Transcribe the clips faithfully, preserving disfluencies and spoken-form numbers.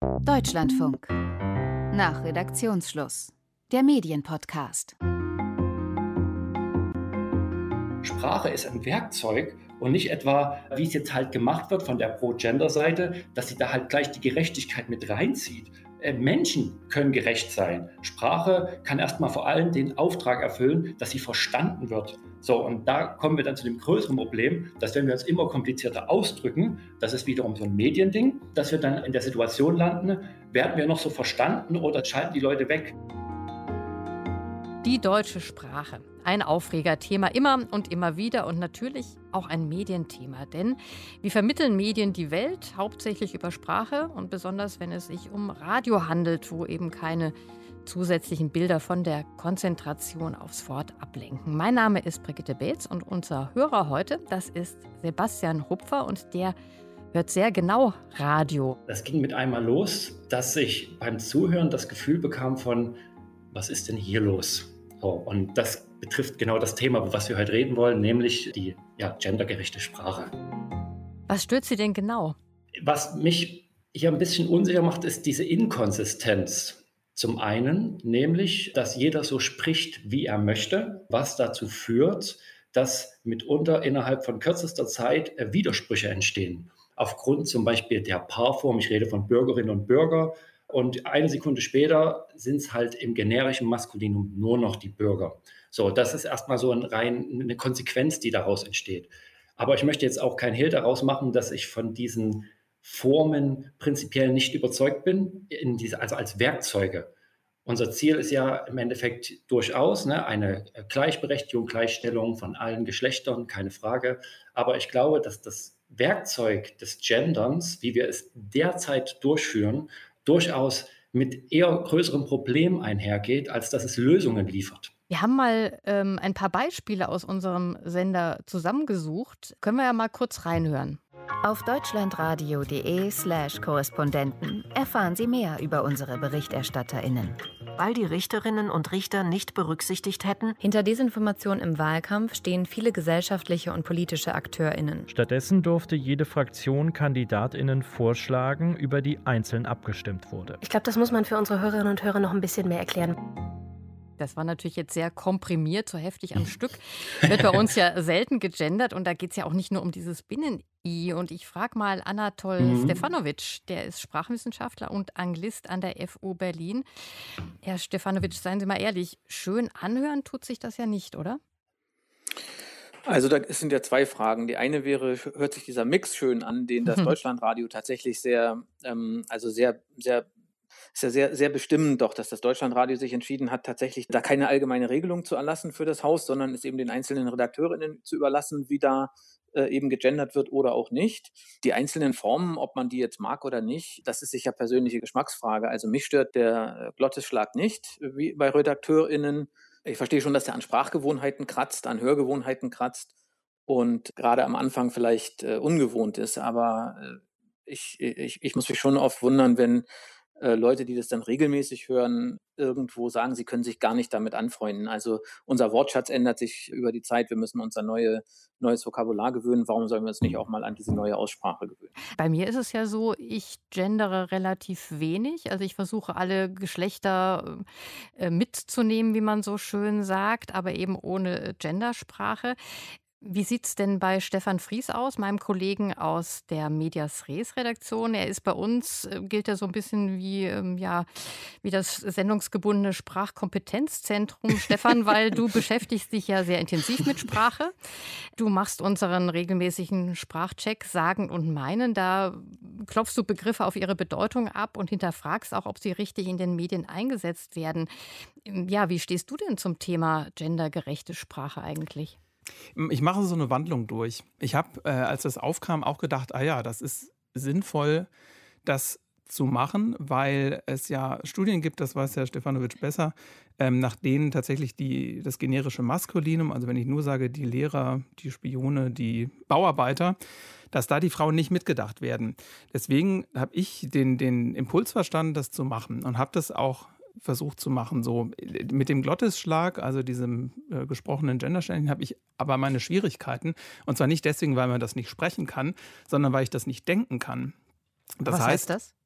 Deutschlandfunk. Nach Redaktionsschluss. Der Medienpodcast. Sprache ist ein Werkzeug und nicht etwa, wie es jetzt halt gemacht wird von der Pro-Gender-Seite, dass sie da halt gleich die Gerechtigkeit mit reinzieht. Menschen können gerecht sein. Sprache kann erstmal vor allem den Auftrag erfüllen, dass sie verstanden wird. So, und da kommen wir dann zu dem größeren Problem, dass wenn wir uns immer komplizierter ausdrücken, das ist wiederum so ein Mediending, dass wir dann in der Situation landen, werden wir noch so verstanden oder schalten die Leute weg. Die deutsche Sprache. Ein Aufregerthema immer und immer wieder und natürlich auch ein Medienthema. Denn wie vermitteln Medien die Welt? Hauptsächlich über Sprache und besonders, wenn es sich um Radio handelt, wo eben keine zusätzlichen Bilder von der Konzentration aufs Wort ablenken. Mein Name ist Brigitte Beetz und unser Hörer heute, das ist Sebastian Hupfer und der hört sehr genau Radio. Das ging mit einmal los, dass ich beim Zuhören das Gefühl bekam von, was ist denn hier los? So, und das betrifft genau das Thema, über was wir heute reden wollen, nämlich die ja, gendergerechte Sprache. Was stört Sie denn genau? Was mich hier ein bisschen unsicher macht, ist diese Inkonsistenz. Zum einen, nämlich, dass jeder so spricht, wie er möchte, was dazu führt, dass mitunter innerhalb von kürzester Zeit Widersprüche entstehen. Aufgrund zum Beispiel der Paarform, ich rede von Bürgerinnen und Bürger, und eine Sekunde später sind es halt im generischen Maskulinum nur noch die Bürger. So, das ist erstmal so ein rein eine Konsequenz, die daraus entsteht. Aber ich möchte jetzt auch kein Hehl daraus machen, dass ich von diesen Formen prinzipiell nicht überzeugt bin, in diese, also als Werkzeuge. Unser Ziel ist ja im Endeffekt durchaus ne, eine Gleichberechtigung, Gleichstellung von allen Geschlechtern, keine Frage. Aber ich glaube, dass das Werkzeug des Genderns, wie wir es derzeit durchführen, durchaus mit eher größeren Problemen einhergeht, als dass es Lösungen liefert. Wir haben mal ähm, ein paar Beispiele aus unserem Sender zusammengesucht. Können wir ja mal kurz reinhören. Auf deutschlandradio.de slash Korrespondenten erfahren Sie mehr über unsere BerichterstatterInnen. Weil die Richterinnen und Richter nicht berücksichtigt hätten, hinter Desinformation im Wahlkampf stehen viele gesellschaftliche und politische AkteurInnen. Stattdessen durfte jede Fraktion KandidatInnen vorschlagen, über die einzeln abgestimmt wurde. Ich glaube, das muss man für unsere Hörerinnen und Hörer noch ein bisschen mehr erklären. Das war natürlich jetzt sehr komprimiert, so heftig am Stück. Wird bei uns ja selten gegendert und da geht es ja auch nicht nur um dieses Binnen-I. Und ich frage mal Anatol mhm. Stefanovic, der ist Sprachwissenschaftler und Anglist an der F U Berlin. Herr Stefanovic, seien Sie mal ehrlich, schön anhören tut sich das ja nicht, oder? Also da sind ja zwei Fragen. Die eine wäre, hört sich dieser Mix schön an, den das Deutschlandradio tatsächlich sehr, ähm, also sehr, sehr ist ja sehr, sehr bestimmend doch, dass das Deutschlandradio sich entschieden hat, tatsächlich da keine allgemeine Regelung zu erlassen für das Haus, sondern es eben den einzelnen RedakteurInnen zu überlassen, wie da äh, eben gegendert wird oder auch nicht. Die einzelnen Formen, ob man die jetzt mag oder nicht, das ist sicher persönliche Geschmacksfrage. Also mich stört der Glottisschlag nicht, wie bei RedakteurInnen. Ich verstehe schon, dass der an Sprachgewohnheiten kratzt, an Hörgewohnheiten kratzt und gerade am Anfang vielleicht äh, ungewohnt ist. Aber äh, ich, ich, ich muss mich schon oft wundern, wenn Leute, die das dann regelmäßig hören, irgendwo sagen, sie können sich gar nicht damit anfreunden. Also unser Wortschatz ändert sich über die Zeit. Wir müssen uns an neue, neues Vokabular gewöhnen. Warum sollen wir uns nicht auch mal an diese neue Aussprache gewöhnen? Bei mir ist es ja so, ich gendere relativ wenig. Also ich versuche alle Geschlechter äh, mitzunehmen, wie man so schön sagt, aber eben ohne Gendersprache. Wie sieht es denn bei Stefan Fries aus, meinem Kollegen aus der Medias Res Redaktion? Er ist bei uns, äh, gilt er so ein bisschen wie, ähm, ja, wie das sendungsgebundene Sprachkompetenzzentrum. Stefan, weil du beschäftigst dich ja sehr intensiv mit Sprache. Du machst unseren regelmäßigen Sprachcheck Sagen und Meinen. Da klopfst du Begriffe auf ihre Bedeutung ab und hinterfragst auch, ob sie richtig in den Medien eingesetzt werden. Ja, wie stehst du denn zum Thema gendergerechte Sprache eigentlich? Ich mache so eine Wandlung durch. Ich habe, äh, als das aufkam, auch gedacht, ah ja, das ist sinnvoll, das zu machen, weil es ja Studien gibt, das weiß Herr Stefanovic besser, ähm, nach denen tatsächlich die, das generische Maskulinum, also wenn ich nur sage, die Lehrer, die Spione, die Bauarbeiter, dass da die Frauen nicht mitgedacht werden. Deswegen habe ich den, den Impuls verstanden, das zu machen und habe das auch versucht zu machen. So mit dem Glottisschlag, also diesem äh, gesprochenen Gendersternchen, habe ich aber meine Schwierigkeiten. Und zwar nicht deswegen, weil man das nicht sprechen kann, sondern weil ich das nicht denken kann. Das Was heißt, heißt das?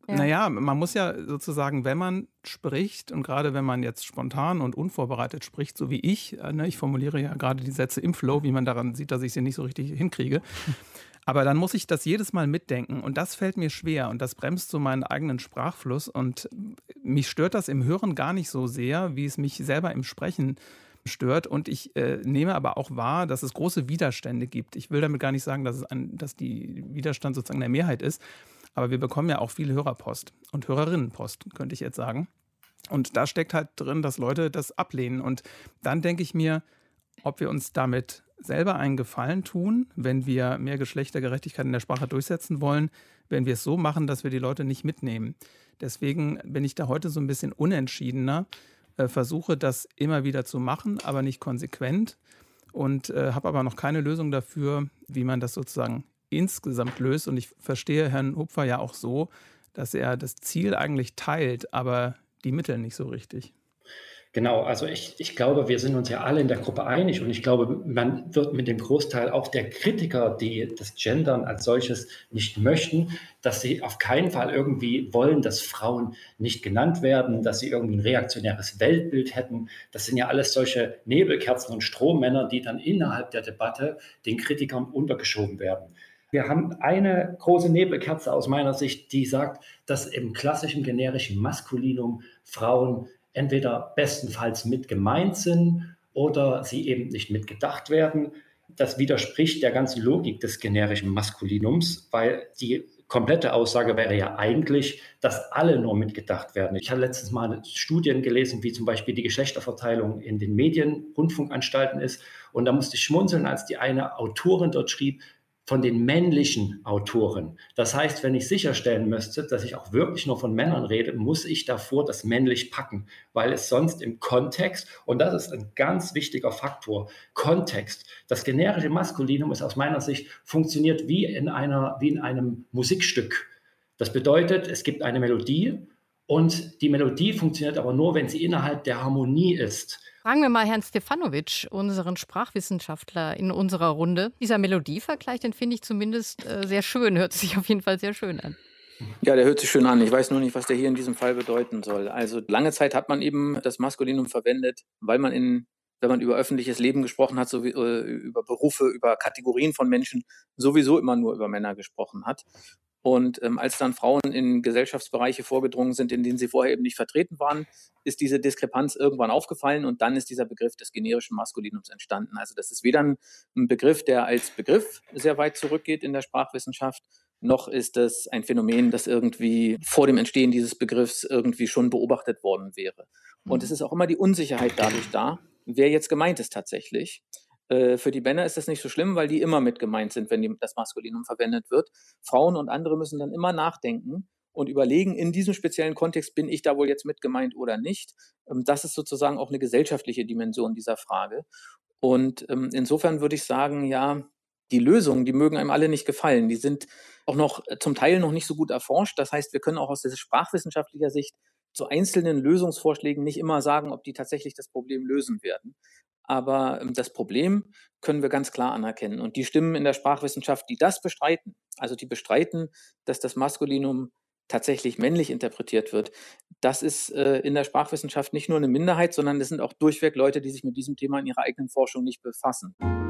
Ja. Naja, man muss ja sozusagen, wenn man spricht und gerade wenn man jetzt spontan und unvorbereitet spricht, so wie ich, äh, ne, ich formuliere ja gerade die Sätze im Flow, wie man daran sieht, dass ich sie nicht so richtig hinkriege. Aber dann muss ich das jedes Mal mitdenken und das fällt mir schwer und das bremst so meinen eigenen Sprachfluss und mich stört das im Hören gar nicht so sehr, wie es mich selber im Sprechen stört und ich äh, nehme aber auch wahr, dass es große Widerstände gibt. Ich will damit gar nicht sagen, dass, es ein, dass die Widerstand sozusagen der Mehrheit ist, aber wir bekommen ja auch viel Hörerpost und Hörerinnenpost, könnte ich jetzt sagen. Und da steckt halt drin, dass Leute das ablehnen und dann denke ich mir, ob wir uns damit selber einen Gefallen tun, wenn wir mehr Geschlechtergerechtigkeit in der Sprache durchsetzen wollen, wenn wir es so machen, dass wir die Leute nicht mitnehmen. Deswegen bin ich da heute so ein bisschen unentschiedener, äh, versuche das immer wieder zu machen, aber nicht konsequent und äh, habe aber noch keine Lösung dafür, wie man das sozusagen insgesamt löst. Und ich verstehe Herrn Hupfer ja auch so, dass er das Ziel eigentlich teilt, aber die Mittel nicht so richtig. Genau, also ich, ich glaube, wir sind uns ja alle in der Gruppe einig und ich glaube, man wird mit dem Großteil auch der Kritiker, die das Gendern als solches nicht möchten, dass sie auf keinen Fall irgendwie wollen, dass Frauen nicht genannt werden, dass sie irgendwie ein reaktionäres Weltbild hätten. Das sind ja alles solche Nebelkerzen und Strohmänner, die dann innerhalb der Debatte den Kritikern untergeschoben werden. Wir haben eine große Nebelkerze aus meiner Sicht, die sagt, dass im klassischen generischen Maskulinum Frauen entweder bestenfalls mit gemeint sind oder sie eben nicht mitgedacht werden. Das widerspricht der ganzen Logik des generischen Maskulinums, weil die komplette Aussage wäre ja eigentlich, dass alle nur mitgedacht werden. Ich habe letztens mal Studien gelesen, wie zum Beispiel die Geschlechterverteilung in den Medien, Rundfunkanstalten ist. Und da musste ich schmunzeln, als die eine Autorin dort schrieb, von den männlichen Autoren. Das heißt, wenn ich sicherstellen müsste, dass ich auch wirklich nur von Männern rede, muss ich davor das männlich packen, weil es sonst im Kontext, und das ist ein ganz wichtiger Faktor, Kontext. Das generische Maskulinum ist aus meiner Sicht funktioniert wie in einer, wie in einem Musikstück. Das bedeutet, es gibt eine Melodie und die Melodie funktioniert aber nur, wenn sie innerhalb der Harmonie ist. Fragen wir mal Herrn Stefanovic, unseren Sprachwissenschaftler in unserer Runde. Dieser Melodievergleich, den finde ich zumindest äh, sehr schön, hört sich auf jeden Fall sehr schön an. Ja, der hört sich schön an. Ich weiß nur nicht, was der hier in diesem Fall bedeuten soll. Also lange Zeit hat man eben das Maskulinum verwendet, weil man in, wenn man über öffentliches Leben gesprochen hat, so wie, äh, über Berufe, über Kategorien von Menschen, sowieso immer nur über Männer gesprochen hat. Und ähm, als dann Frauen in Gesellschaftsbereiche vorgedrungen sind, in denen sie vorher eben nicht vertreten waren, ist diese Diskrepanz irgendwann aufgefallen und dann ist dieser Begriff des generischen Maskulinums entstanden. Also das ist weder ein, ein Begriff, der als Begriff sehr weit zurückgeht in der Sprachwissenschaft, noch ist es ein Phänomen, das irgendwie vor dem Entstehen dieses Begriffs irgendwie schon beobachtet worden wäre. Und es ist auch immer die Unsicherheit dadurch da, wer jetzt gemeint ist tatsächlich. Für die Männer ist das nicht so schlimm, weil die immer mit gemeint sind, wenn die, das Maskulinum verwendet wird. Frauen und andere müssen dann immer nachdenken und überlegen, in diesem speziellen Kontext bin ich da wohl jetzt mit gemeint oder nicht. Das ist sozusagen auch eine gesellschaftliche Dimension dieser Frage. Und insofern würde ich sagen, ja, die Lösungen, die mögen einem alle nicht gefallen. Die sind auch noch zum Teil noch nicht so gut erforscht. Das heißt, wir können auch aus dieser sprachwissenschaftlicher Sicht zu einzelnen Lösungsvorschlägen nicht immer sagen, ob die tatsächlich das Problem lösen werden. Aber das Problem können wir ganz klar anerkennen. Und die Stimmen in der Sprachwissenschaft, die das bestreiten, also die bestreiten, dass das Maskulinum tatsächlich männlich interpretiert wird, das ist äh, in der Sprachwissenschaft nicht nur eine Minderheit, sondern es sind auch durchweg Leute, die sich mit diesem Thema in ihrer eigenen Forschung nicht befassen.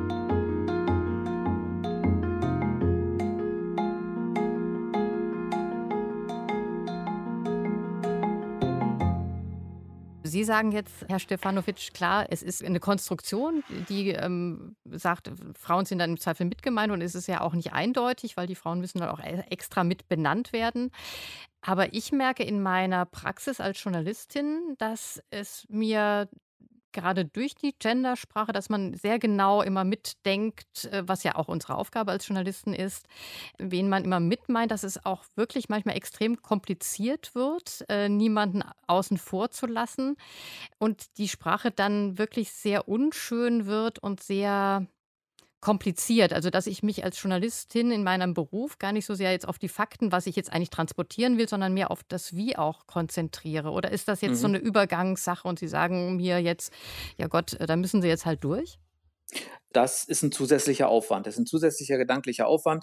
Sie sagen jetzt, Herr Stefanovic, klar, es ist eine Konstruktion, die ähm, sagt, Frauen sind dann im Zweifel mitgemeint und es ist ja auch nicht eindeutig, weil die Frauen müssen dann auch extra mit benannt werden. Aber ich merke in meiner Praxis als Journalistin, dass es mir gerade durch die Gendersprache, dass man sehr genau immer mitdenkt, was ja auch unsere Aufgabe als Journalisten ist, wen man immer mitmeint, dass es auch wirklich manchmal extrem kompliziert wird, äh, niemanden außen vor zu lassen und die Sprache dann wirklich sehr unschön wird und sehr kompliziert. Also, dass ich mich als Journalistin in meinem Beruf gar nicht so sehr jetzt auf die Fakten, was ich jetzt eigentlich transportieren will, sondern mehr auf das Wie auch konzentriere. Oder ist das jetzt mhm. so eine Übergangssache und Sie sagen mir jetzt, ja Gott, da müssen Sie jetzt halt durch? Das ist ein zusätzlicher Aufwand. Das ist ein zusätzlicher gedanklicher Aufwand.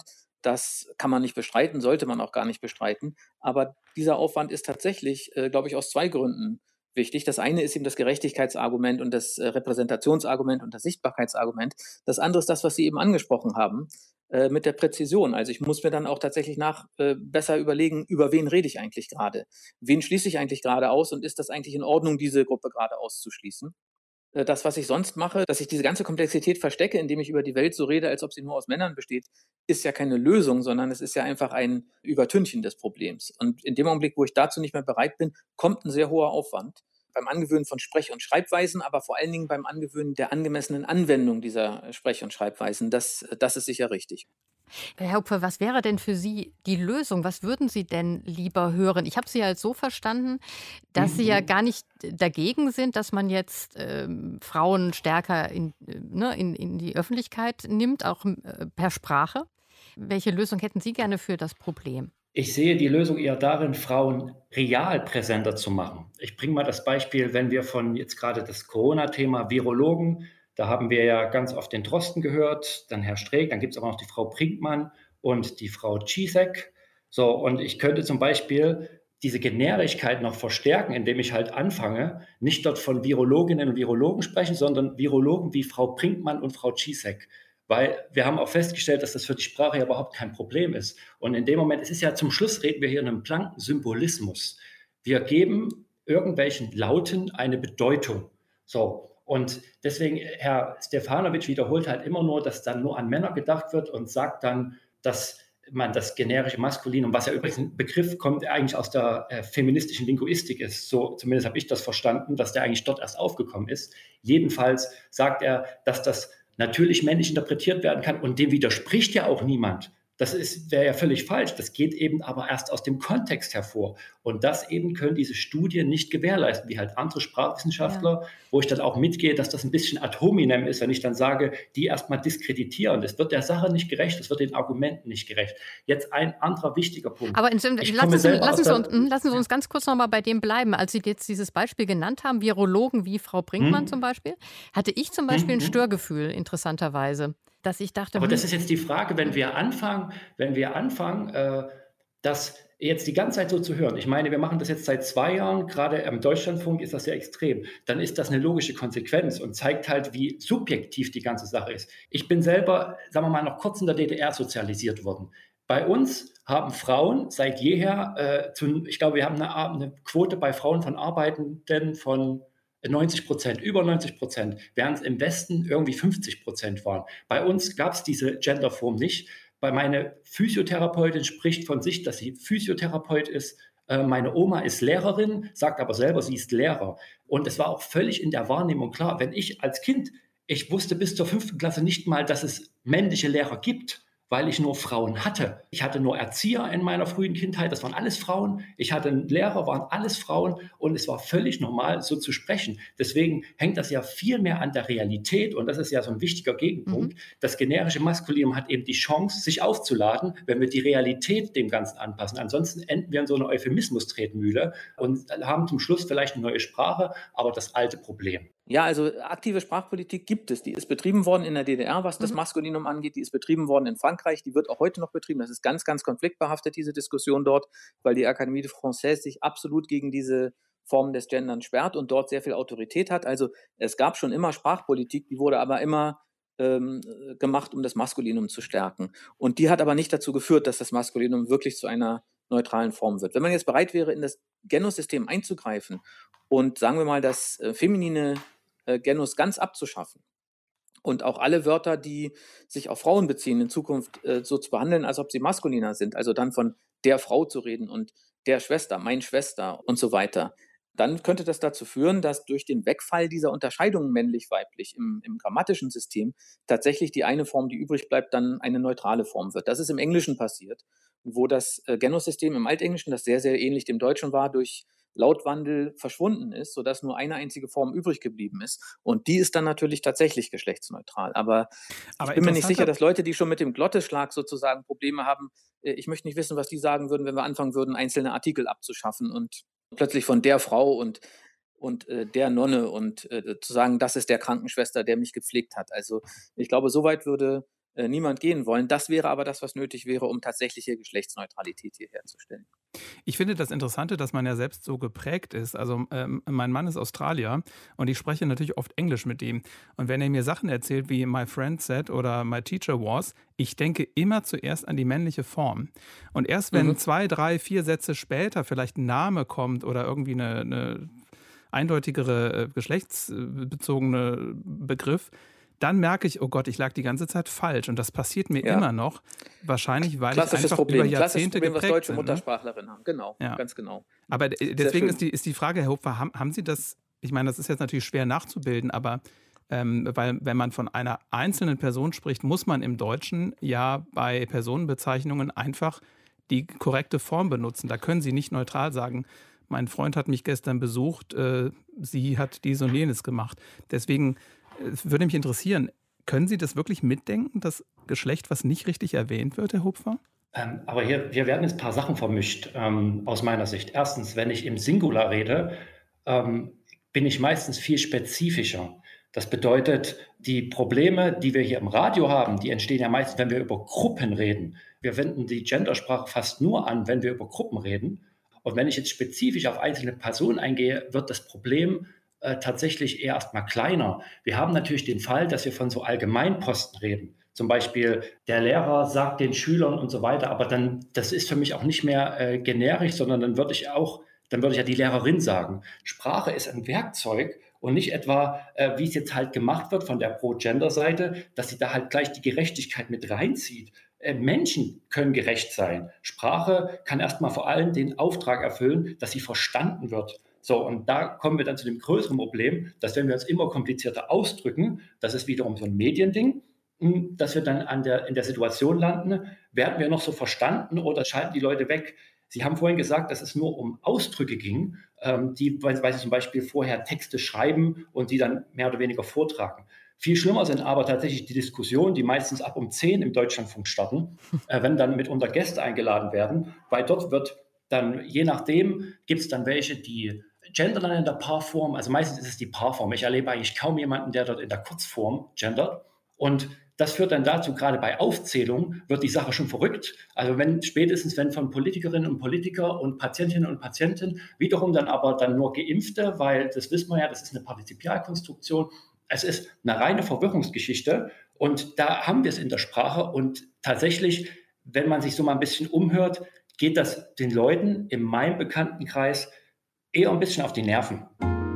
Das kann man nicht bestreiten, sollte man auch gar nicht bestreiten. Aber dieser Aufwand ist tatsächlich, äh, glaube ich, aus zwei Gründen wichtig. Das eine ist eben das Gerechtigkeitsargument und das äh, Repräsentationsargument und das Sichtbarkeitsargument. Das andere ist das, was Sie eben angesprochen haben, äh, mit der Präzision. Also ich muss mir dann auch tatsächlich nach äh, besser überlegen, über wen rede ich eigentlich gerade? Wen schließe ich eigentlich gerade aus und ist das eigentlich in Ordnung, diese Gruppe gerade auszuschließen? Äh, Das, was ich sonst mache, dass ich diese ganze Komplexität verstecke, indem ich über die Welt so rede, als ob sie nur aus Männern besteht, ist ja keine Lösung, sondern es ist ja einfach ein Übertünchen des Problems. Und in dem Augenblick, wo ich dazu nicht mehr bereit bin, kommt ein sehr hoher Aufwand beim Angewöhnen von Sprech- und Schreibweisen, aber vor allen Dingen beim Angewöhnen der angemessenen Anwendung dieser Sprech- und Schreibweisen. Das, das ist sicher richtig. Herr Hupfer, was wäre denn für Sie die Lösung? Was würden Sie denn lieber hören? Ich habe Sie ja jetzt so verstanden, dass Sie ja gar nicht dagegen sind, dass man jetzt ähm, Frauen stärker in, äh, ne, in, in die Öffentlichkeit nimmt, auch äh, per Sprache. Welche Lösung hätten Sie gerne für das Problem? Ich sehe die Lösung eher darin, Frauen real präsenter zu machen. Ich bringe mal das Beispiel, wenn wir von jetzt gerade das Corona-Thema Virologen, da haben wir ja ganz oft den Drosten gehört, dann Herr Streeck, dann gibt es aber noch die Frau Brinkmann und die Frau Czisek. So, und ich könnte zum Beispiel diese Generigkeit noch verstärken, indem ich halt anfange, nicht dort von Virologinnen und Virologen sprechen, sondern Virologen wie Frau Brinkmann und Frau Czisek. Weil wir haben auch festgestellt, dass das für die Sprache ja überhaupt kein Problem ist. Und in dem Moment, es ist ja zum Schluss, reden wir hier in einem blanken Symbolismus. Wir geben irgendwelchen Lauten eine Bedeutung. So. Und deswegen, Herr Stefanovic wiederholt halt immer nur, dass dann nur an Männer gedacht wird und sagt dann, dass man das generische Maskulinum, was ja übrigens ein Begriff kommt, der eigentlich aus der äh, feministischen Linguistik ist. So zumindest habe ich das verstanden, dass der eigentlich dort erst aufgekommen ist. Jedenfalls sagt er, dass das natürlich männlich interpretiert werden kann und dem widerspricht ja auch niemand. Das wäre ja völlig falsch. Das geht eben aber erst aus dem Kontext hervor. Und das eben können diese Studien nicht gewährleisten, wie halt andere Sprachwissenschaftler, ja. Wo ich dann auch mitgehe, dass das ein bisschen ad hominem ist, wenn ich dann sage, die erstmal diskreditieren. Das wird der Sache nicht gerecht, das wird den Argumenten nicht gerecht. Jetzt ein anderer wichtiger Punkt. Aber in, lassen, Sie, lassen, Sie uns, lassen Sie uns ganz kurz noch mal bei dem bleiben. Als Sie jetzt dieses Beispiel genannt haben, Virologen wie Frau Brinkmann hm. zum Beispiel, hatte ich zum Beispiel hm. ein Störgefühl, interessanterweise. Dass ich dachte, aber das ist jetzt die Frage, wenn wir anfangen, wenn wir anfangen, äh, das jetzt die ganze Zeit so zu hören. Ich meine, wir machen das jetzt seit zwei Jahren, gerade im Deutschlandfunk ist das sehr extrem. Dann ist das eine logische Konsequenz und zeigt halt, wie subjektiv die ganze Sache ist. Ich bin selber, sagen wir mal, noch kurz in der D D R sozialisiert worden. Bei uns haben Frauen seit jeher, äh, zu, ich glaube, wir haben eine, eine Quote bei Frauen von Arbeitenden von neunzig Prozent, über neunzig Prozent, während es im Westen irgendwie fünfzig Prozent waren. Bei uns gab es diese Genderform nicht. Bei meine Physiotherapeutin spricht von sich, dass sie Physiotherapeut ist. Äh, meine Oma ist Lehrerin, sagt aber selber, sie ist Lehrer. Und es war auch völlig in der Wahrnehmung klar, wenn ich als Kind, ich wusste bis zur fünften Klasse nicht mal, dass es männliche Lehrer gibt, weil ich nur Frauen hatte. Ich hatte nur Erzieher in meiner frühen Kindheit, das waren alles Frauen. Ich hatte einen Lehrer, waren alles Frauen und es war völlig normal, so zu sprechen. Deswegen hängt das ja viel mehr an der Realität und das ist ja so ein wichtiger Gegenpunkt. Mhm. Das generische Maskulinum hat eben die Chance, sich aufzuladen, wenn wir die Realität dem Ganzen anpassen. Ansonsten enden wir in so einer Euphemismus-Tretmühle und haben zum Schluss vielleicht eine neue Sprache, aber das alte Problem. Ja, also aktive Sprachpolitik gibt es. Die ist betrieben worden in der D D R, was das mhm. Maskulinum angeht. Die ist betrieben worden in Frankreich. Die wird auch heute noch betrieben. Das ist ganz, ganz konfliktbehaftet, diese Diskussion dort, weil die Académie de Française sich absolut gegen diese Formen des Genderns sperrt und dort sehr viel Autorität hat. Also es gab schon immer Sprachpolitik, die wurde aber immer ähm, gemacht, um das Maskulinum zu stärken. Und die hat aber nicht dazu geführt, dass das Maskulinum wirklich zu einer neutralen Form wird. Wenn man jetzt bereit wäre, in das Genussystem einzugreifen und sagen wir mal, das äh, feminine äh, Genus ganz abzuschaffen und auch alle Wörter, die sich auf Frauen beziehen, in Zukunft äh, so zu behandeln, als ob sie maskuliner sind, also dann von der Frau zu reden und der Schwester, mein Schwester und so weiter, dann könnte das dazu führen, dass durch den Wegfall dieser Unterscheidung männlich-weiblich im, im grammatischen System tatsächlich die eine Form, die übrig bleibt, dann eine neutrale Form wird. Das ist im Englischen passiert, wo das äh, Genussystem im Altenglischen, das sehr, sehr ähnlich dem Deutschen war, durch Lautwandel verschwunden ist, sodass nur eine einzige Form übrig geblieben ist. Und die ist dann natürlich tatsächlich geschlechtsneutral. Aber, Aber ich bin mir nicht sicher, dass Leute, die schon mit dem Glottisschlag sozusagen Probleme haben, äh, ich möchte nicht wissen, was die sagen würden, wenn wir anfangen würden, einzelne Artikel abzuschaffen und plötzlich von der Frau und, und äh, der Nonne und äh, zu sagen, das ist der Krankenschwester, der mich gepflegt hat. Also ich glaube, soweit würde äh, niemand gehen wollen. Das wäre aber das, was nötig wäre, um tatsächliche Geschlechtsneutralität hier herzustellen. Ich finde das Interessante, dass man ja selbst so geprägt ist. Also ähm, mein Mann ist Australier und ich spreche natürlich oft Englisch mit ihm. Und wenn er mir Sachen erzählt wie My friend said oder My teacher was, ich denke immer zuerst an die männliche Form. Und erst wenn mhm. zwei, drei, vier Sätze später vielleicht ein Name kommt oder irgendwie eine, eine eindeutigere geschlechtsbezogene Begriff, dann merke ich, oh Gott, ich lag die ganze Zeit falsch. Und das passiert mir ja. immer noch. Wahrscheinlich, weil Klassisches ich einfach Problem. über Jahrzehnte Problem, geprägt was deutsche bin, Muttersprachlerinnen haben. Genau, ja. ganz genau. Aber deswegen ist die, ist die Frage, Herr Hopfer, haben, haben Sie das, ich meine, das ist jetzt natürlich schwer nachzubilden, aber ähm, weil wenn man von einer einzelnen Person spricht, muss man im Deutschen ja bei Personenbezeichnungen einfach die korrekte Form benutzen. Da können Sie nicht neutral sagen, mein Freund hat mich gestern besucht, äh, sie hat dies und jenes gemacht. Deswegen äh, würde mich interessieren, können Sie das wirklich mitdenken, das Geschlecht, was nicht richtig erwähnt wird, Herr Hupfer? Ähm, aber hier, hier werden jetzt ein paar Sachen vermischt, ähm, aus meiner Sicht. Erstens, wenn ich im Singular rede, ähm, bin ich meistens viel spezifischer. Das bedeutet, die Probleme, die wir hier im Radio haben, die entstehen ja meistens, wenn wir über Gruppen reden. Wir wenden die Gendersprache fast nur an, wenn wir über Gruppen reden. Und wenn ich jetzt spezifisch auf einzelne Personen eingehe, wird das Problem äh, tatsächlich eher erstmal kleiner. Wir haben natürlich den Fall, dass wir von so Allgemeinposten reden. Zum Beispiel, der Lehrer sagt den Schülern und so weiter, aber dann, das ist für mich auch nicht mehr äh, generisch, sondern dann würde ich auch, dann würde ich ja die Lehrerin sagen. Sprache ist ein Werkzeug und nicht etwa, äh, wie es jetzt halt gemacht wird von der Pro-Gender-Seite, dass sie da halt gleich die Gerechtigkeit mit reinzieht. Äh, Menschen können gerecht sein. Sprache kann erstmal vor allem den Auftrag erfüllen, dass sie verstanden wird. So, und da kommen wir dann zu dem größeren Problem, dass wenn wir uns immer komplizierter ausdrücken, das ist wiederum so ein Mediending, dass wir dann an der, in der Situation landen, werden wir noch so verstanden oder schalten die Leute weg. Sie haben vorhin gesagt, dass es nur um Ausdrücke ging, ähm, die, weil, weil Sie zum Beispiel vorher Texte schreiben und die dann mehr oder weniger vortragen. Viel schlimmer sind aber tatsächlich die Diskussionen, die meistens ab um zehn im Deutschlandfunk starten, äh, wenn dann mitunter Gäste eingeladen werden, weil dort wird dann, je nachdem, gibt es dann welche, die gendern in der Paarform, also meistens ist es die Paarform. Ich erlebe eigentlich kaum jemanden, der dort in der Kurzform gendert. Und das führt dann dazu, gerade bei Aufzählung wird die Sache schon verrückt. Also wenn spätestens, wenn von Politikerinnen und Politikern und Patientinnen und Patienten wiederum dann aber dann nur Geimpfte, weil das wissen wir ja, das ist eine Partizipialkonstruktion. Es ist eine reine Verwirrungsgeschichte und da haben wir es in der Sprache und tatsächlich, wenn man sich so mal ein bisschen umhört, geht das den Leuten in meinem Bekanntenkreis eher ein bisschen auf die Nerven.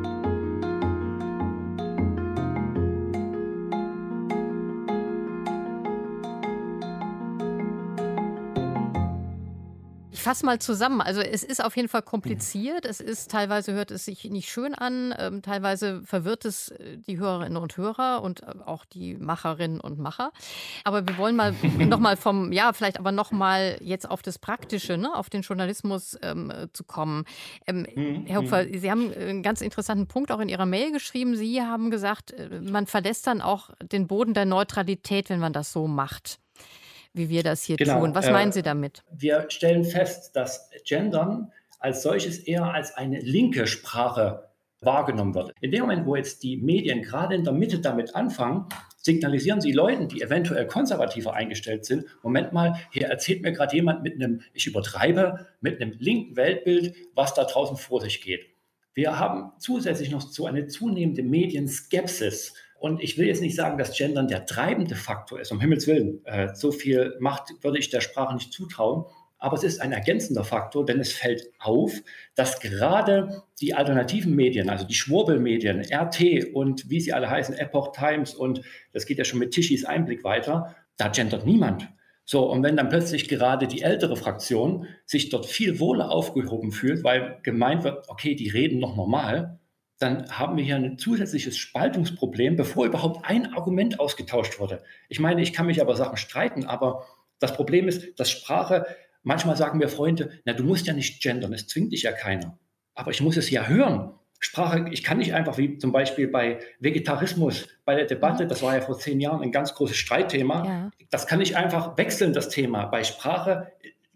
Ich fasse mal zusammen. Also es ist auf jeden Fall kompliziert. Es ist teilweise hört es sich nicht schön an. Ähm, teilweise verwirrt es die Hörerinnen und Hörer und auch die Macherinnen und Macher. Aber wir wollen mal noch mal vom, ja, vielleicht aber noch mal jetzt auf das Praktische, ne, auf den Journalismus ähm, zu kommen. Ähm, mhm. Herr Hupfer, Sie haben einen ganz interessanten Punkt auch in Ihrer Mail geschrieben. Sie haben gesagt, man verlässt dann auch den Boden der Neutralität, wenn man das so macht, wie wir das hier genau, tun. Was äh, meinen Sie damit? Wir stellen fest, dass Gendern als solches eher als eine linke Sprache wahrgenommen wird. In dem Moment, wo jetzt die Medien gerade in der Mitte damit anfangen, signalisieren sie Leuten, die eventuell konservativer eingestellt sind, Moment mal, hier erzählt mir gerade jemand mit einem, ich übertreibe, mit einem linken Weltbild, was da draußen vor sich geht. Wir haben zusätzlich noch so eine zunehmende Medienskepsis. Und ich will jetzt nicht sagen, dass Gendern der treibende Faktor ist, um Himmels Willen. Äh, so viel Macht würde ich der Sprache nicht zutrauen. Aber es ist ein ergänzender Faktor, denn es fällt auf, dass gerade die alternativen Medien, also die Schwurbelmedien, R T und wie sie alle heißen, Epoch Times und das geht ja schon mit Tischis Einblick weiter, da gendert niemand. So, und wenn dann plötzlich gerade die ältere Fraktion sich dort viel wohler aufgehoben fühlt, weil gemeint wird, okay, die reden noch normal, dann haben wir hier ein zusätzliches Spaltungsproblem, bevor überhaupt ein Argument ausgetauscht wurde. Ich meine, ich kann mich aber Sachen streiten, aber das Problem ist, dass Sprache, manchmal sagen mir Freunde, na, du musst ja nicht gendern, es zwingt dich ja keiner. Aber ich muss es ja hören. Sprache, ich kann nicht einfach, wie zum Beispiel bei Vegetarismus, bei der Debatte, das war ja vor zehn Jahren ein ganz großes Streitthema, ja. Das kann ich einfach wechseln, das Thema. Bei Sprache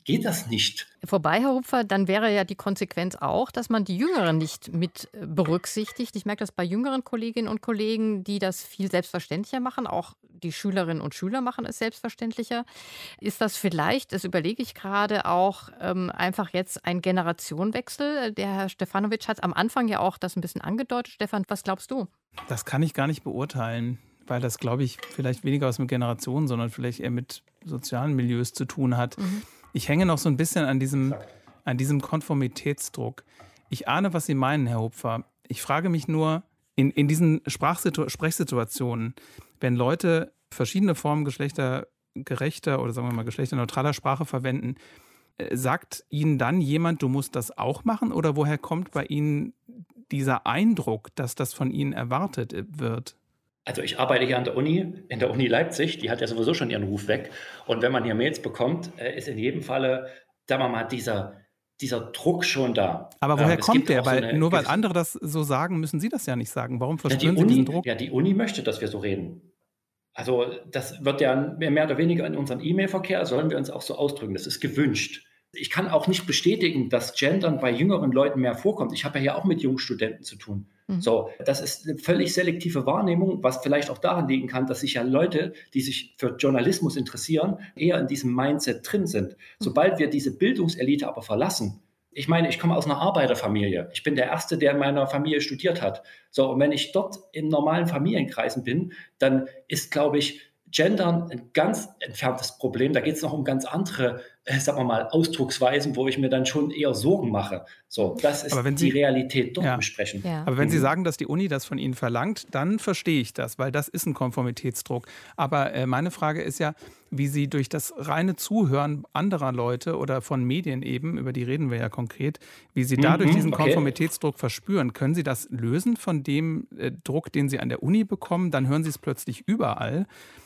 geht das nicht. Vorbei, Herr Hupfer, dann wäre ja die Konsequenz auch, dass man die Jüngeren nicht mit äh, berücksichtigt. Ich merke das bei jüngeren Kolleginnen und Kollegen, die das viel selbstverständlicher machen. Auch die Schülerinnen und Schüler machen es selbstverständlicher. Ist das vielleicht, das überlege ich gerade, auch ähm, einfach jetzt ein Generationenwechsel? Der Herr Stefanovic hat am Anfang ja auch das ein bisschen angedeutet. Stefan, was glaubst du? Das kann ich gar nicht beurteilen, weil das, glaube ich, vielleicht weniger was mit Generationen, sondern vielleicht eher mit sozialen Milieus zu tun hat. Mhm. Ich hänge noch so ein bisschen an diesem, an diesem Konformitätsdruck. Ich ahne, was Sie meinen, Herr Hupfer. Ich frage mich nur, in, in diesen Sprachsitu- Sprechsituationen, wenn Leute verschiedene Formen geschlechtergerechter oder sagen wir mal geschlechterneutraler Sprache verwenden, äh, sagt Ihnen dann jemand, du musst das auch machen? Oder woher kommt bei Ihnen dieser Eindruck, dass das von Ihnen erwartet wird? Also ich arbeite hier an der Uni, in der Uni Leipzig, die hat ja sowieso schon ihren Ruf weg. Und wenn man hier Mails bekommt, ist in jedem Falle, sagen wir mal, dieser, dieser Druck schon da. Aber woher ähm, kommt der? So weil, nur weil andere das so sagen, müssen Sie das ja nicht sagen. Warum verspüren ja, die Sie Uni, diesen Druck? Ja, die Uni möchte, dass wir so reden. Also das wird ja mehr oder weniger in unserem E-Mail-Verkehr, sollen wir uns auch so ausdrücken. Das ist gewünscht. Ich kann auch nicht bestätigen, dass Gendern bei jüngeren Leuten mehr vorkommt. Ich habe ja hier auch mit jungen Studenten zu tun. Mhm. So, das ist eine völlig selektive Wahrnehmung, was vielleicht auch daran liegen kann, dass sich ja Leute, die sich für Journalismus interessieren, eher in diesem Mindset drin sind. Mhm. Sobald wir diese Bildungselite aber verlassen, ich meine, ich komme aus einer Arbeiterfamilie. Ich bin der Erste, der in meiner Familie studiert hat. So, und wenn ich dort in normalen Familienkreisen bin, dann ist, glaube ich, Gendern ein ganz entferntes Problem. Da geht es noch um ganz andere, äh, sagen wir mal, Ausdrucksweisen, wo ich mir dann schon eher Sorgen mache. So, das ist Sie, die Realität dort ja. im Sprechen. Ja. Aber wenn mhm. Sie sagen, dass die Uni das von Ihnen verlangt, dann verstehe ich das, weil das ist ein Konformitätsdruck. Aber äh, meine Frage ist ja, wie Sie durch das reine Zuhören anderer Leute oder von Medien eben, über die reden wir ja konkret, wie Sie dadurch mhm, diesen okay. Konformitätsdruck verspüren. Können Sie das lösen von dem äh, Druck, den Sie an der Uni bekommen? Dann hören Sie es plötzlich überall.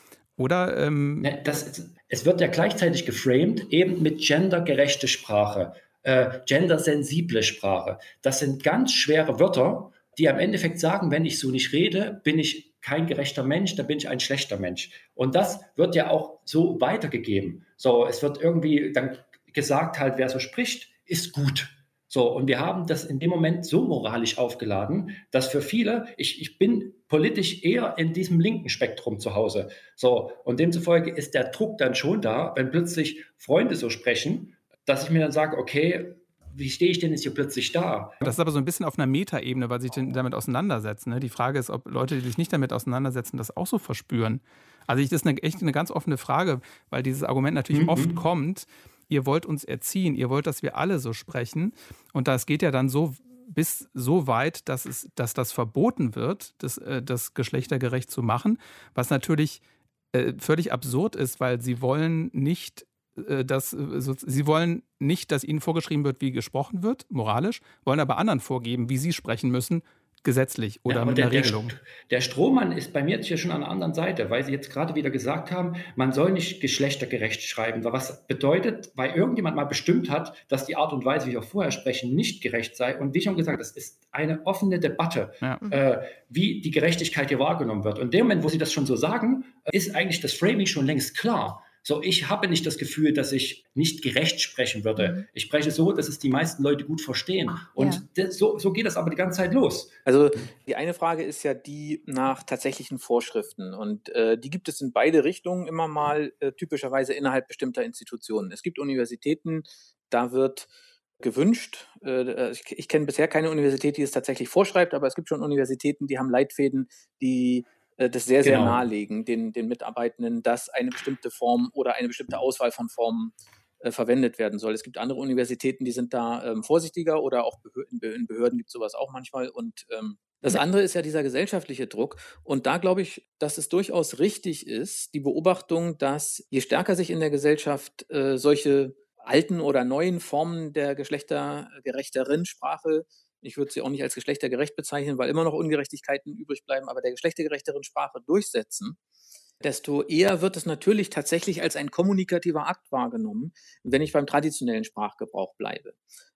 Oder? Ähm ja, das, es wird ja gleichzeitig geframed, eben mit gendergerechte Sprache, äh, gendersensible Sprache. Das sind ganz schwere Wörter, die am Endeffekt sagen, wenn ich so nicht rede, bin ich kein gerechter Mensch, dann bin ich ein schlechter Mensch. Und das wird ja auch so weitergegeben. So, es wird irgendwie dann gesagt, halt, wer so spricht, ist gut. So, und wir haben das in dem Moment so moralisch aufgeladen, dass für viele, ich, ich bin politisch eher in diesem linken Spektrum zu Hause. So, und demzufolge ist der Druck dann schon da, wenn plötzlich Freunde so sprechen, dass ich mir dann sage, okay, wie stehe ich denn jetzt hier plötzlich da? Das ist aber so ein bisschen auf einer Metaebene, weil sie sich damit auseinandersetzen. Ne? Die Frage ist, ob Leute, die sich nicht damit auseinandersetzen, das auch so verspüren. Also ich, das ist eine, echt eine ganz offene Frage, weil dieses Argument natürlich mhm. oft kommt, ihr wollt uns erziehen, ihr wollt, dass wir alle so sprechen. Und das geht ja dann so bis so weit, dass, es, dass das verboten wird, das, das geschlechtergerecht zu machen, was natürlich äh, völlig absurd ist, weil sie wollen nicht, äh, dass, so, sie wollen nicht, dass ihnen vorgeschrieben wird, wie gesprochen wird, moralisch, wollen aber anderen vorgeben, wie sie sprechen müssen, gesetzlich oder ja, mit der, einer Regelung. Der, der Strohmann ist bei mir jetzt hier schon an der anderen Seite, weil Sie jetzt gerade wieder gesagt haben, man soll nicht geschlechtergerecht schreiben. Was bedeutet, weil irgendjemand mal bestimmt hat, dass die Art und Weise, wie wir vorher sprechen, nicht gerecht sei. Und wie schon gesagt, das ist eine offene Debatte, ja. äh, wie die Gerechtigkeit hier wahrgenommen wird. Und in dem Moment, wo Sie das schon so sagen, ist eigentlich das Framing schon längst klar. So, ich habe nicht das Gefühl, dass ich nicht gerecht sprechen würde. Mhm. Ich spreche so, dass es die meisten Leute gut verstehen. Und ja. das, so, so geht das aber die ganze Zeit los. Also die eine Frage ist ja die nach tatsächlichen Vorschriften. Und äh, die gibt es in beide Richtungen immer mal, äh, typischerweise innerhalb bestimmter Institutionen. Es gibt Universitäten, da wird gewünscht, äh, ich, ich kenne bisher keine Universität, die es tatsächlich vorschreibt, aber es gibt schon Universitäten, die haben Leitfäden, die das sehr, sehr genau. nahelegen, den, den Mitarbeitenden, dass eine bestimmte Form oder eine bestimmte Auswahl von Formen äh, verwendet werden soll. Es gibt andere Universitäten, die sind da ähm, vorsichtiger oder auch Behörden, in Behörden gibt es sowas auch manchmal. Und ähm, das andere ist ja dieser gesellschaftliche Druck. Und da glaube ich, dass es durchaus richtig ist, die Beobachtung, dass je stärker sich in der Gesellschaft äh, solche alten oder neuen Formen der geschlechtergerechteren Sprache, ich würde sie auch nicht als geschlechtergerecht bezeichnen, weil immer noch Ungerechtigkeiten übrig bleiben, aber der geschlechtergerechteren Sprache durchsetzen, desto eher wird es natürlich tatsächlich als ein kommunikativer Akt wahrgenommen, wenn ich beim traditionellen Sprachgebrauch bleibe.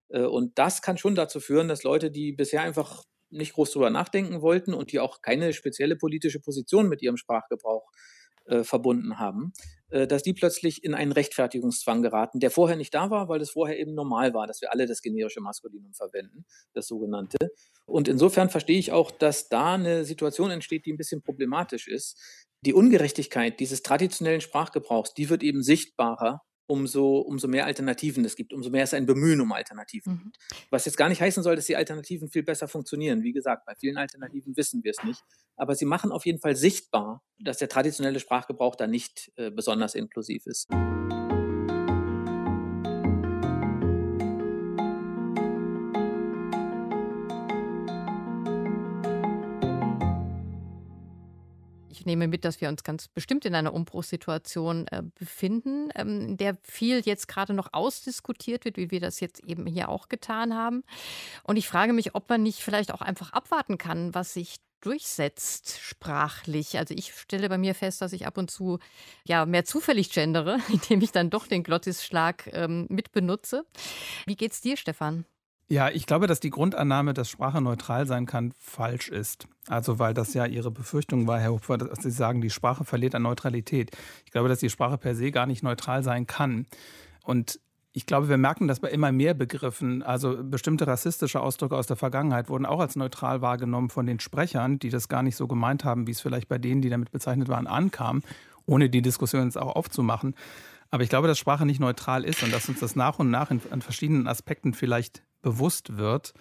Und das kann schon dazu führen, dass Leute, die bisher einfach nicht groß drüber nachdenken wollten und die auch keine spezielle politische Position mit ihrem Sprachgebrauch äh, verbunden haben, äh, dass die plötzlich in einen Rechtfertigungszwang geraten, der vorher nicht da war, weil es vorher eben normal war, dass wir alle das generische Maskulinum verwenden, das sogenannte. Und insofern verstehe ich auch, dass da eine Situation entsteht, die ein bisschen problematisch ist. Die Ungerechtigkeit dieses traditionellen Sprachgebrauchs, die wird eben sichtbarer, umso, umso mehr Alternativen es gibt, umso mehr es ein Bemühen um Alternativen Mhm. gibt. Was jetzt gar nicht heißen soll, dass die Alternativen viel besser funktionieren. Wie gesagt, bei vielen Alternativen wissen wir es nicht. Aber sie machen auf jeden Fall sichtbar, dass der traditionelle Sprachgebrauch da nicht äh, besonders inklusiv ist. Ich nehme mit, dass wir uns ganz bestimmt in einer Umbruchssituation äh, befinden, ähm, in der viel jetzt gerade noch ausdiskutiert wird, wie wir das jetzt eben hier auch getan haben. Und ich frage mich, ob man nicht vielleicht auch einfach abwarten kann, was sich durchsetzt sprachlich. Also ich stelle bei mir fest, dass ich ab und zu ja mehr zufällig gendere, indem ich dann doch den Glottisschlag ähm, mit benutze. Wie geht's dir, Stefan? Ja, ich glaube, dass die Grundannahme, dass Sprache neutral sein kann, falsch ist. Also weil das ja Ihre Befürchtung war, Herr Hupfer, dass Sie sagen, die Sprache verliert an Neutralität. Ich glaube, dass die Sprache per se gar nicht neutral sein kann. Und ich glaube, wir merken das bei immer mehr Begriffen. Also bestimmte rassistische Ausdrücke aus der Vergangenheit wurden auch als neutral wahrgenommen von den Sprechern, die das gar nicht so gemeint haben, wie es vielleicht bei denen, die damit bezeichnet waren, ankam, ohne die Diskussion jetzt auch aufzumachen. Aber ich glaube, dass Sprache nicht neutral ist und dass uns das nach und nach in, an verschiedenen Aspekten vielleicht bewusst wird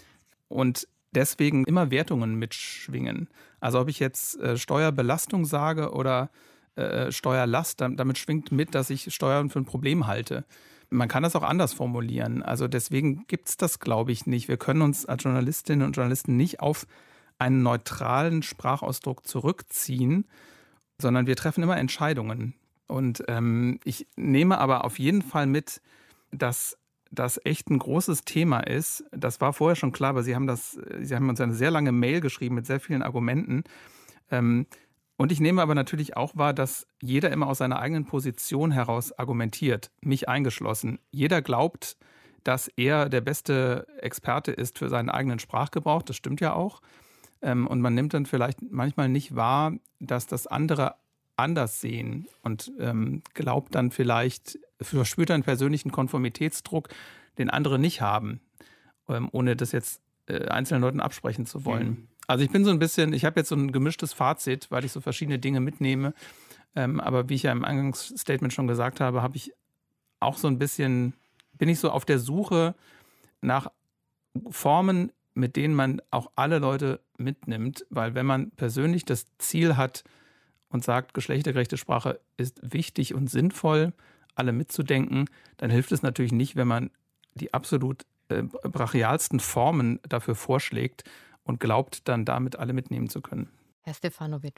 und deswegen immer Wertungen mitschwingen. Also ob ich jetzt äh, Steuerbelastung sage oder äh, Steuerlast, damit schwingt mit, dass ich Steuern für ein Problem halte. Man kann das auch anders formulieren. Also deswegen gibt es das, glaube ich, nicht. Wir können uns als Journalistinnen und Journalisten nicht auf einen neutralen Sprachausdruck zurückziehen, sondern wir treffen immer Entscheidungen. Und ähm, ich nehme aber auf jeden Fall mit, dass das echt ein großes Thema ist. Das war vorher schon klar, aber Sie haben, das, Sie haben uns eine sehr lange Mail geschrieben mit sehr vielen Argumenten. Ähm, und ich nehme aber natürlich auch wahr, dass jeder immer aus seiner eigenen Position heraus argumentiert, mich eingeschlossen. Jeder glaubt, dass er der beste Experte ist für seinen eigenen Sprachgebrauch. Das stimmt ja auch. Ähm, und man nimmt dann vielleicht manchmal nicht wahr, dass das andere anders sehen und ähm, glaubt dann vielleicht, verspürt einen persönlichen Konformitätsdruck, den andere nicht haben, ähm, ohne das jetzt äh, einzelnen Leuten absprechen zu wollen. Mhm. Also ich bin so ein bisschen, ich habe jetzt so ein gemischtes Fazit, weil ich so verschiedene Dinge mitnehme. Ähm, aber wie ich ja im Eingangsstatement schon gesagt habe, habe ich auch so ein bisschen, bin ich so auf der Suche nach Formen, mit denen man auch alle Leute mitnimmt, weil wenn man persönlich das Ziel hat, und sagt, geschlechtergerechte Sprache ist wichtig und sinnvoll, alle mitzudenken, dann hilft es natürlich nicht, wenn man die absolut äh, brachialsten Formen dafür vorschlägt und glaubt, dann damit alle mitnehmen zu können. Herr Stefanovic.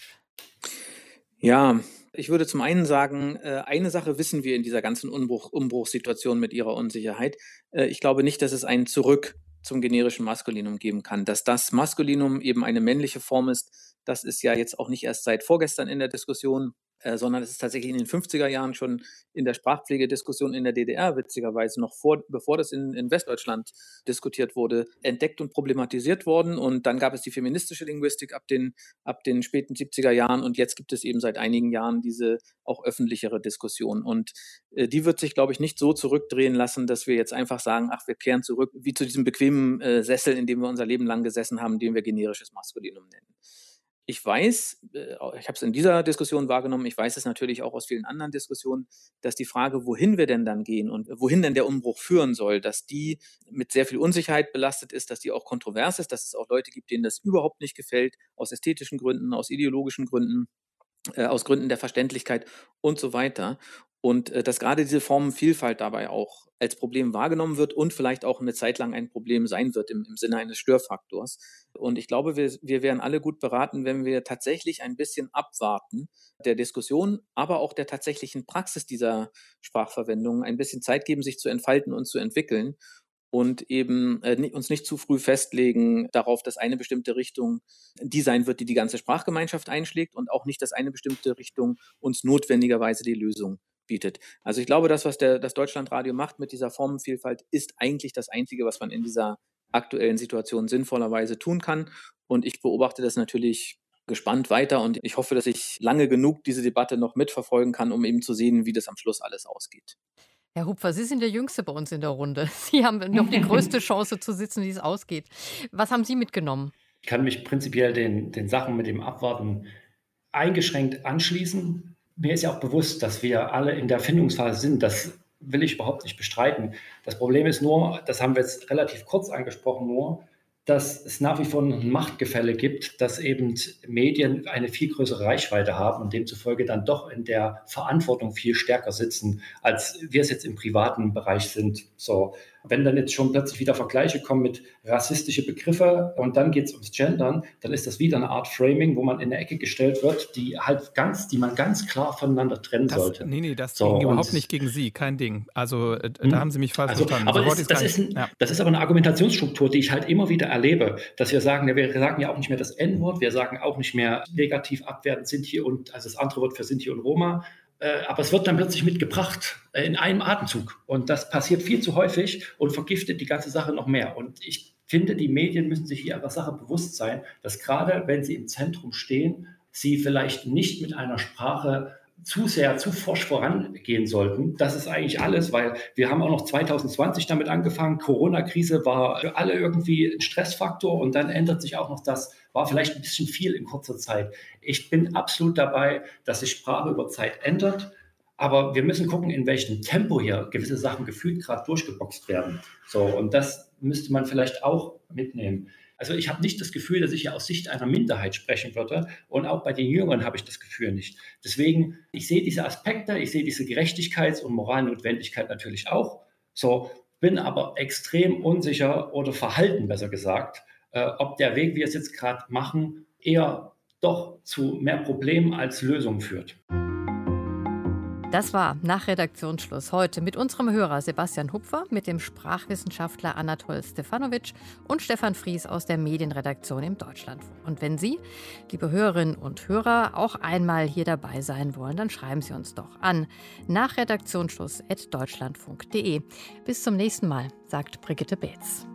Ja, ich würde zum einen sagen, äh, eine Sache wissen wir in dieser ganzen Umbruch, Umbruchssituation mit ihrer Unsicherheit. Äh, ich glaube nicht, dass es ein Zurück zum generischen Maskulinum geben kann. Dass das Maskulinum eben eine männliche Form ist, das ist ja jetzt auch nicht erst seit vorgestern in der Diskussion, äh, sondern es ist tatsächlich in den fünfziger Jahren schon in der Sprachpflegediskussion in der D D R, witzigerweise noch vor, bevor das in, in Westdeutschland diskutiert wurde, entdeckt und problematisiert worden. Und dann gab es die feministische Linguistik ab den, ab den späten siebziger Jahren und jetzt gibt es eben seit einigen Jahren diese auch öffentlichere Diskussion. Und äh, die wird sich, glaube ich, nicht so zurückdrehen lassen, dass wir jetzt einfach sagen, ach, wir kehren zurück wie zu diesem bequemen äh, Sessel, in dem wir unser Leben lang gesessen haben, den wir generisches Maskulinum nennen. Ich weiß, ich habe es in dieser Diskussion wahrgenommen, ich weiß es natürlich auch aus vielen anderen Diskussionen, dass die Frage, wohin wir denn dann gehen und wohin denn der Umbruch führen soll, dass die mit sehr viel Unsicherheit belastet ist, dass die auch kontrovers ist, dass es auch Leute gibt, denen das überhaupt nicht gefällt, aus ästhetischen Gründen, aus ideologischen Gründen, äh, aus Gründen der Verständlichkeit und so weiter. Und äh, dass gerade diese Formenvielfalt dabei auch als Problem wahrgenommen wird und vielleicht auch eine Zeit lang ein Problem sein wird im, im Sinne eines Störfaktors. Und ich glaube, wir, wir wären alle gut beraten, wenn wir tatsächlich ein bisschen abwarten der Diskussion, aber auch der tatsächlichen Praxis dieser Sprachverwendung ein bisschen Zeit geben, sich zu entfalten und zu entwickeln und eben äh, uns nicht zu früh festlegen darauf, dass eine bestimmte Richtung die sein wird, die die ganze Sprachgemeinschaft einschlägt und auch nicht, dass eine bestimmte Richtung uns notwendigerweise die Lösung bietet. Also ich glaube, das, was der, das Deutschlandradio macht mit dieser Formenvielfalt, ist eigentlich das Einzige, was man in dieser aktuellen Situation sinnvollerweise tun kann. Und ich beobachte das natürlich gespannt weiter und ich hoffe, dass ich lange genug diese Debatte noch mitverfolgen kann, um eben zu sehen, wie das am Schluss alles ausgeht. Herr Hupfer, Sie sind der Jüngste bei uns in der Runde. Sie haben noch die größte Chance zu sitzen, wie es ausgeht. Was haben Sie mitgenommen? Ich kann mich prinzipiell den, den Sachen mit dem Abwarten eingeschränkt anschließen. Mir ist ja auch bewusst, dass wir alle in der Findungsphase sind. Das will ich überhaupt nicht bestreiten. Das Problem ist nur, das haben wir jetzt relativ kurz angesprochen, nur, dass es nach wie vor ein Machtgefälle gibt, dass eben Medien eine viel größere Reichweite haben und demzufolge dann doch in der Verantwortung viel stärker sitzen, als wir es jetzt im privaten Bereich sind. So, wenn dann jetzt schon plötzlich wieder Vergleiche kommen mit rassistische Begriffe und dann geht es ums Gendern, dann ist das wieder eine Art Framing, wo man in eine Ecke gestellt wird, die halt ganz, die man ganz klar voneinander trennen das, sollte. Nee, nee, das so, ging überhaupt nicht gegen Sie, kein Ding. Also äh, da mh. haben Sie mich falsch also, verstanden. Aber so das, das, ist ein, ja. das ist aber eine Argumentationsstruktur, die ich halt immer wieder erlebe, dass wir sagen, ja, wir sagen ja auch nicht mehr das En-Wort, wir sagen auch nicht mehr negativ abwertend Sinti und, also das andere Wort für Sinti und Roma, äh, aber es wird dann plötzlich mitgebracht äh, in einem Atemzug und das passiert viel zu häufig und vergiftet die ganze Sache noch mehr und ich finde, die Medien müssen sich hier ihrer Sache bewusst sein, dass gerade wenn sie im Zentrum stehen, sie vielleicht nicht mit einer Sprache zu sehr, zu forsch vorangehen sollten. Das ist eigentlich alles, weil wir haben auch noch zwanzig zwanzig damit angefangen. Corona-Krise war für alle irgendwie ein Stressfaktor und dann ändert sich auch noch das, war vielleicht ein bisschen viel in kurzer Zeit. Ich bin absolut dabei, dass sich Sprache über Zeit ändert, aber wir müssen gucken, in welchem Tempo hier gewisse Sachen gefühlt gerade durchgeboxt werden. So, und das müsste man vielleicht auch mitnehmen. Also ich habe nicht das Gefühl, dass ich hier aus Sicht einer Minderheit sprechen würde und auch bei den Jüngeren habe ich das Gefühl nicht. Deswegen, ich sehe diese Aspekte, ich sehe diese Gerechtigkeits- und Moralnotwendigkeit natürlich auch, so, bin aber extrem unsicher oder verhalten, besser gesagt, äh, ob der Weg, wie wir es jetzt gerade machen, eher doch zu mehr Problemen als Lösungen führt. Das war nach Redaktionsschluss heute mit unserem Hörer Sebastian Hupfer, mit dem Sprachwissenschaftler Anatol Stefanovic und Stefan Fries aus der Medienredaktion im Deutschlandfunk. Und wenn Sie, liebe Hörerinnen und Hörer, auch einmal hier dabei sein wollen, dann schreiben Sie uns doch an nach redaktionsschluss at deutschlandfunk punkt de. Bis zum nächsten Mal, sagt Brigitte Beetz.